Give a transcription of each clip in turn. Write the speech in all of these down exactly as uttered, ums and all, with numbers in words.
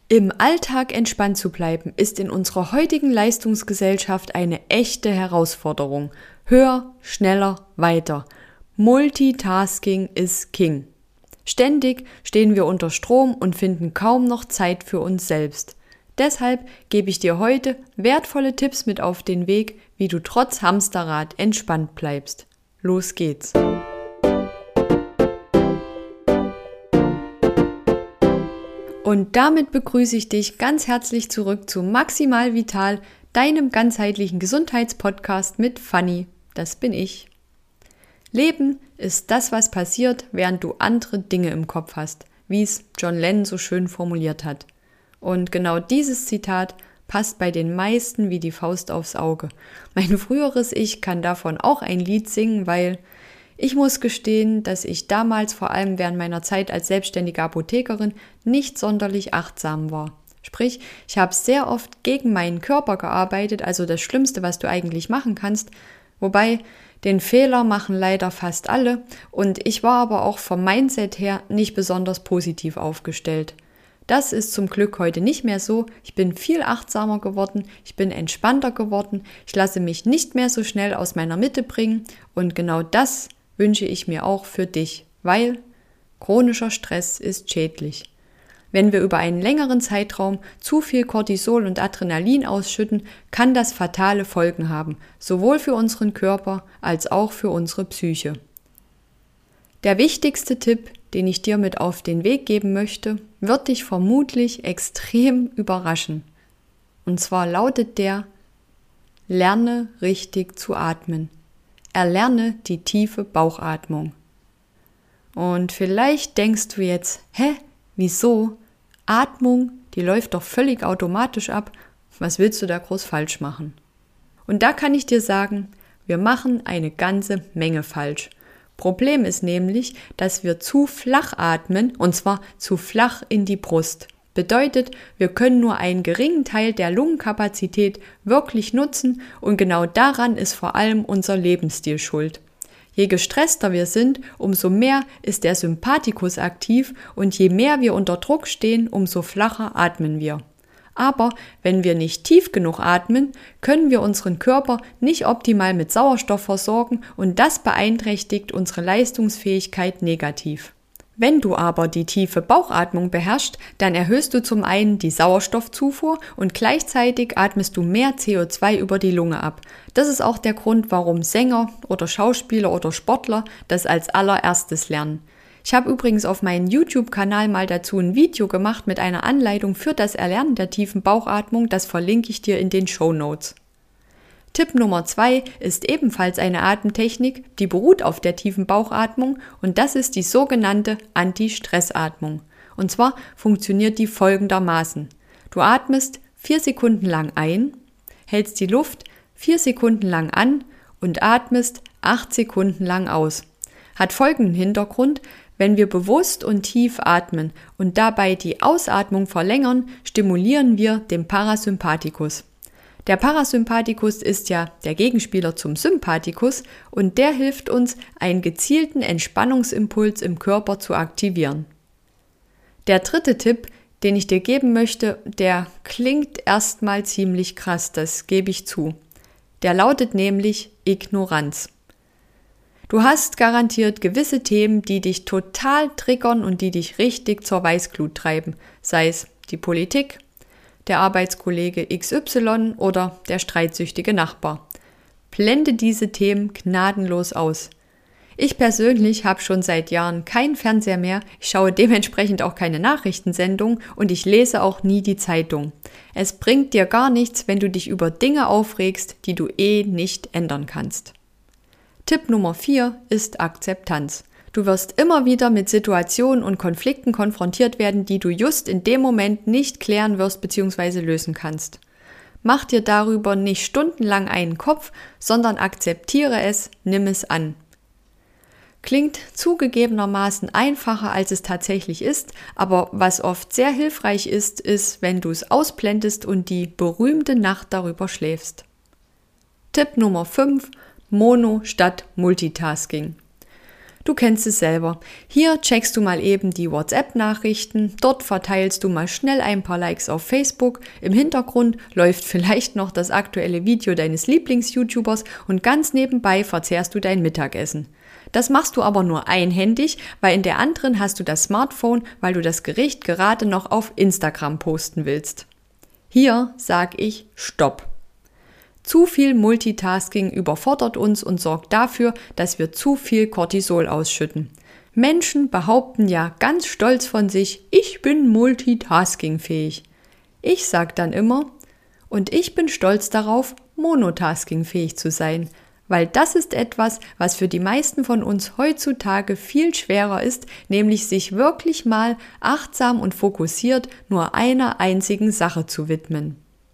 Im Alltag entspannt zu bleiben, ist in unserer heutigen Leistungsgesellschaft eine echte Herausforderung. Höher, schneller, weiter. Multitasking ist King. Ständig stehen wir unter Strom und finden kaum noch Zeit für uns selbst. Deshalb gebe ich dir heute wertvolle Tipps mit auf den Weg, wie du trotz Hamsterrad entspannt bleibst. Los geht's! Und damit begrüße ich dich ganz herzlich zurück zu Maximal Vital, deinem ganzheitlichen Gesundheitspodcast mit Fanny. Das bin ich. Leben ist das, was passiert, während du andere Dinge im Kopf hast, wie es John Lennon so schön formuliert hat. Und genau dieses Zitat passt bei den meisten wie die Faust aufs Auge. Mein früheres Ich kann davon auch ein Lied singen, weil ich muss gestehen, dass ich damals vor allem während meiner Zeit als selbstständige Apothekerin nicht sonderlich achtsam war. Sprich, ich habe sehr oft gegen meinen Körper gearbeitet, also das Schlimmste, was du eigentlich machen kannst, wobei den Fehler machen leider fast alle und ich war aber auch vom Mindset her nicht besonders positiv aufgestellt. Das ist zum Glück heute nicht mehr so. Ich bin viel achtsamer geworden, ich bin entspannter geworden, ich lasse mich nicht mehr so schnell aus meiner Mitte bringen und genau das wünsche ich mir auch für dich, weil chronischer Stress ist schädlich. Wenn wir über einen längeren Zeitraum zu viel Cortisol und Adrenalin ausschütten, kann das fatale Folgen haben, sowohl für unseren Körper als auch für unsere Psyche. Der wichtigste Tipp, den ich dir mit auf den Weg geben möchte, wird dich vermutlich extrem überraschen. Und zwar lautet der: Lerne richtig zu atmen. Erlerne die tiefe Bauchatmung. Und vielleicht denkst du jetzt, hä, wieso? Atmung, die läuft doch völlig automatisch ab. Was willst du da groß falsch machen? Und da kann ich dir sagen, wir machen eine ganze Menge falsch. Problem ist nämlich, dass wir zu flach atmen, und zwar zu flach in die Brust. Bedeutet, wir können nur einen geringen Teil der Lungenkapazität wirklich nutzen und genau daran ist vor allem unser Lebensstil schuld. Je gestresster wir sind, umso mehr ist der Sympathikus aktiv und je mehr wir unter Druck stehen, umso flacher atmen wir. Aber wenn wir nicht tief genug atmen, können wir unseren Körper nicht optimal mit Sauerstoff versorgen und das beeinträchtigt unsere Leistungsfähigkeit negativ. Wenn du aber die tiefe Bauchatmung beherrschst, dann erhöhst du zum einen die Sauerstoffzufuhr und gleichzeitig atmest du mehr C O zwei über die Lunge ab. Das ist auch der Grund, warum Sänger oder Schauspieler oder Sportler das als allererstes lernen. Ich habe übrigens auf meinem YouTube-Kanal mal dazu ein Video gemacht mit einer Anleitung für das Erlernen der tiefen Bauchatmung, das verlinke ich dir in den Shownotes. Tipp Nummer zwei ist ebenfalls eine Atemtechnik, die beruht auf der tiefen Bauchatmung und das ist die sogenannte Anti-Stress-Atmung. Und zwar funktioniert die folgendermaßen. Du atmest vier Sekunden lang ein, hältst die Luft vier Sekunden lang an und atmest acht Sekunden lang aus. Hat folgenden Hintergrund: Wenn wir bewusst und tief atmen und dabei die Ausatmung verlängern, stimulieren wir den Parasympathikus. Der Parasympathikus ist ja der Gegenspieler zum Sympathikus und der hilft uns, einen gezielten Entspannungsimpuls im Körper zu aktivieren. Der dritte Tipp, den ich dir geben möchte, der klingt erstmal ziemlich krass, das gebe ich zu. Der lautet nämlich Ignoranz. Du hast garantiert gewisse Themen, die dich total triggern und die dich richtig zur Weißglut treiben, sei es die Politik, der Arbeitskollege X Y oder der streitsüchtige Nachbar. Blende diese Themen gnadenlos aus. Ich persönlich habe schon seit Jahren keinen Fernseher mehr, ich schaue dementsprechend auch keine Nachrichtensendung und ich lese auch nie die Zeitung. Es bringt dir gar nichts, wenn du dich über Dinge aufregst, die du eh nicht ändern kannst. Tipp Nummer vier ist Akzeptanz. Du wirst immer wieder mit Situationen und Konflikten konfrontiert werden, die du just in dem Moment nicht klären wirst bzw. lösen kannst. Mach dir darüber nicht stundenlang einen Kopf, sondern akzeptiere es, nimm es an. Klingt zugegebenermaßen einfacher, als es tatsächlich ist, aber was oft sehr hilfreich ist, ist, wenn du es ausblendest und die berühmte Nacht darüber schläfst. Tipp Nummer fünf: Mono statt Multitasking. Du kennst es selber. Hier checkst du mal eben die WhatsApp-Nachrichten, dort verteilst du mal schnell ein paar Likes auf Facebook, im Hintergrund läuft vielleicht noch das aktuelle Video deines Lieblings-YouTubers und ganz nebenbei verzehrst du dein Mittagessen. Das machst du aber nur einhändig, weil in der anderen hast du das Smartphone, weil du das Gericht gerade noch auf Instagram posten willst. Hier sag ich Stopp. Zu viel Multitasking überfordert uns und sorgt dafür, dass wir zu viel Cortisol ausschütten. Menschen behaupten ja ganz stolz von sich, ich bin multitaskingfähig. Ich sag dann immer, und ich bin stolz darauf, monotaskingfähig zu sein, weil das ist etwas, was für die meisten von uns heutzutage viel schwerer ist, nämlich sich wirklich mal achtsam und fokussiert nur einer einzigen Sache zu widmen.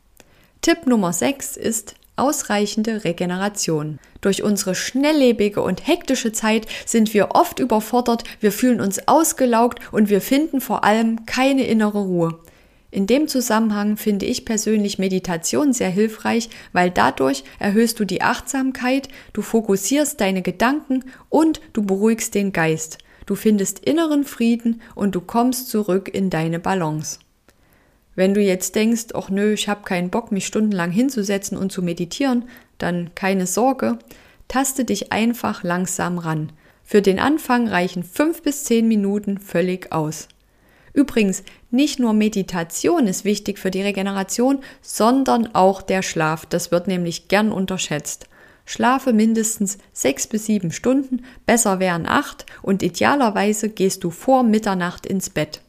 Tipp Nummer sechs ist ausreichende Regeneration. Durch unsere schnelllebige und hektische Zeit sind wir oft überfordert, wir fühlen uns ausgelaugt und wir finden vor allem keine innere Ruhe. In dem Zusammenhang finde ich persönlich Meditation sehr hilfreich, weil dadurch erhöhst du die Achtsamkeit, du fokussierst deine Gedanken und du beruhigst den Geist. Du findest inneren Frieden und du kommst zurück in deine Balance. Wenn du jetzt denkst, ach nö, ich habe keinen Bock, mich stundenlang hinzusetzen und zu meditieren, dann keine Sorge, taste dich einfach langsam ran. Für den Anfang reichen fünf bis zehn Minuten völlig aus. Übrigens, nicht nur Meditation ist wichtig für die Regeneration, sondern auch der Schlaf. Das wird nämlich gern unterschätzt. Schlafe mindestens sechs bis sieben Stunden, besser wären acht und idealerweise gehst du vor Mitternacht ins Bett.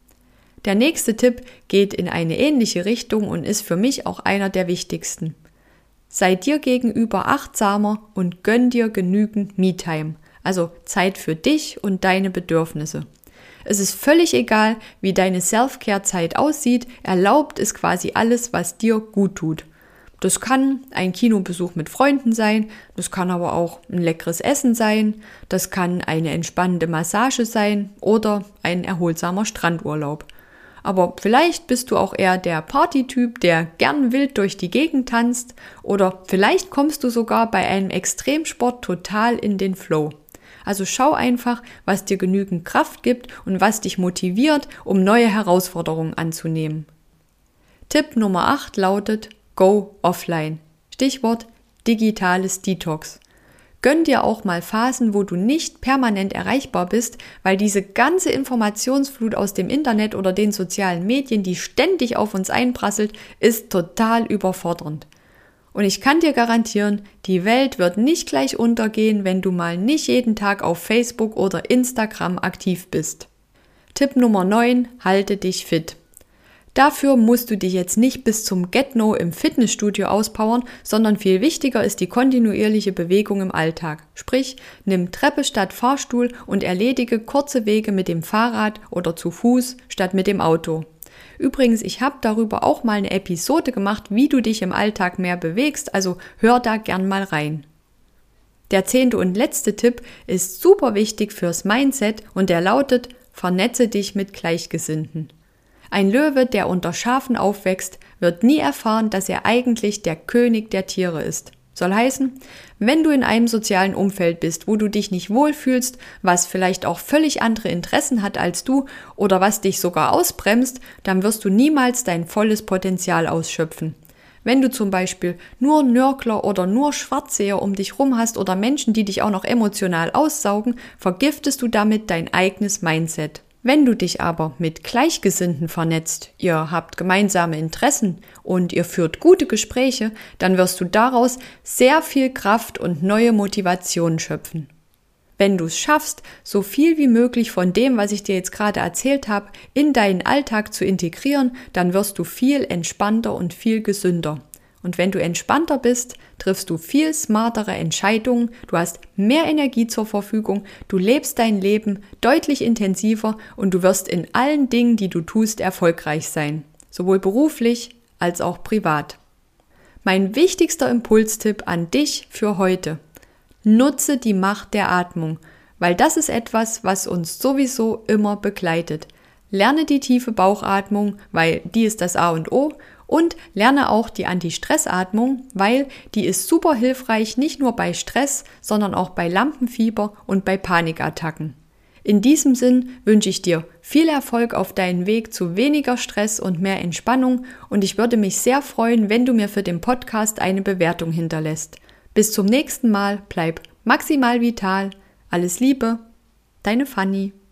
Der nächste Tipp geht in eine ähnliche Richtung und ist für mich auch einer der wichtigsten. Sei dir gegenüber achtsamer und gönn dir genügend Me-Time, also Zeit für dich und deine Bedürfnisse. Es ist völlig egal, wie deine Self-Care-Zeit aussieht, erlaubt ist quasi alles, was dir gut tut. Das kann ein Kinobesuch mit Freunden sein, das kann aber auch ein leckeres Essen sein, das kann eine entspannende Massage sein oder ein erholsamer Strandurlaub. Aber vielleicht bist du auch eher der Partytyp, der gern wild durch die Gegend tanzt, oder vielleicht kommst du sogar bei einem Extremsport total in den Flow. Also schau einfach, was dir genügend Kraft gibt und was dich motiviert, um neue Herausforderungen anzunehmen. Tipp Nummer acht lautet Go offline. Stichwort digitales Detox. Gönn dir auch mal Phasen, wo du nicht permanent erreichbar bist, weil diese ganze Informationsflut aus dem Internet oder den sozialen Medien, die ständig auf uns einprasselt, ist total überfordernd. Und ich kann dir garantieren, die Welt wird nicht gleich untergehen, wenn du mal nicht jeden Tag auf Facebook oder Instagram aktiv bist. Tipp Nummer neun, halte dich fit. Dafür musst du dich jetzt nicht bis zum Get-No im Fitnessstudio auspowern, sondern viel wichtiger ist die kontinuierliche Bewegung im Alltag. Sprich, nimm Treppe statt Fahrstuhl und erledige kurze Wege mit dem Fahrrad oder zu Fuß statt mit dem Auto. Übrigens, ich habe darüber auch mal eine Episode gemacht, wie du dich im Alltag mehr bewegst, also hör da gern mal rein. Der zehnte und letzte Tipp ist super wichtig fürs Mindset und der lautet, vernetze dich mit Gleichgesinnten. Ein Löwe, der unter Schafen aufwächst, wird nie erfahren, dass er eigentlich der König der Tiere ist. Soll heißen, wenn du in einem sozialen Umfeld bist, wo du dich nicht wohlfühlst, was vielleicht auch völlig andere Interessen hat als du oder was dich sogar ausbremst, dann wirst du niemals dein volles Potenzial ausschöpfen. Wenn du zum Beispiel nur Nörgler oder nur Schwarzseher um dich rum hast oder Menschen, die dich auch noch emotional aussaugen, vergiftest du damit dein eigenes Mindset. Wenn du dich aber mit Gleichgesinnten vernetzt, ihr habt gemeinsame Interessen und ihr führt gute Gespräche, dann wirst du daraus sehr viel Kraft und neue Motivation schöpfen. Wenn du es schaffst, so viel wie möglich von dem, was ich dir jetzt gerade erzählt habe, in deinen Alltag zu integrieren, dann wirst du viel entspannter und viel gesünder. Und wenn du entspannter bist, triffst du viel smartere Entscheidungen, du hast mehr Energie zur Verfügung, du lebst dein Leben deutlich intensiver und du wirst in allen Dingen, die du tust, erfolgreich sein, sowohl beruflich als auch privat. Mein wichtigster Impulstipp an dich für heute: Nutze die Macht der Atmung, weil das ist etwas, was uns sowieso immer begleitet. lerne die tiefe Bauchatmung, weil die ist das A und O. Und lerne auch die Anti-Stress-Atmung, weil die ist super hilfreich, nicht nur bei Stress, sondern auch bei Lampenfieber und bei Panikattacken. In diesem Sinn wünsche ich dir viel Erfolg auf deinem Weg zu weniger Stress und mehr Entspannung und ich würde mich sehr freuen, wenn du mir für den Podcast eine Bewertung hinterlässt. Bis zum nächsten Mal, bleib maximal vital. Alles Liebe, deine Fanny.